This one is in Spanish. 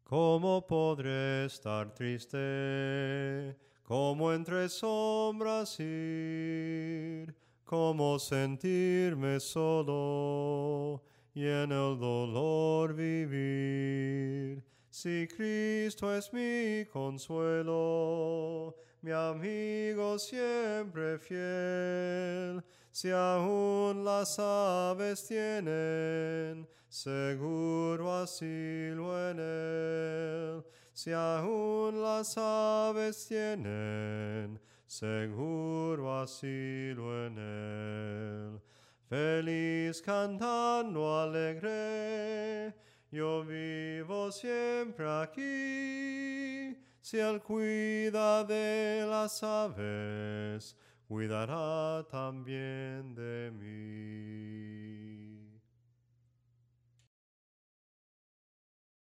¿Cómo podré estar triste? ¿Cómo entre sombras ir? ¿Cómo sentirme solo y en el dolor vivir? Si Cristo es mi consuelo, mi amigo siempre fiel, si aún las aves tienen seguro asilo en él, si aún las aves tienen seguro asilo en él. Feliz cantando alegre, yo vivo siempre aquí. Si él cuida de las aves, cuidará también de mí.